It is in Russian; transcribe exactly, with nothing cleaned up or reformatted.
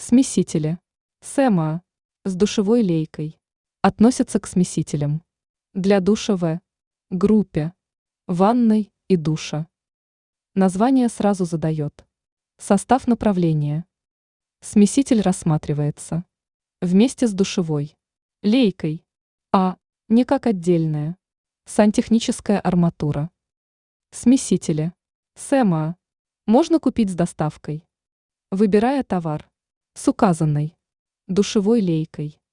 Смесители. СЭМА с душевой лейкой относятся к смесителям для душа в группе ванной и душа. Название сразу задает. Состав направления. Смеситель рассматривается вместе с душевой лейкой, а не как отдельная сантехническая арматура. Смесители СЭМА можно купить с доставкой, выбирая товар с указанной душевой лейкой.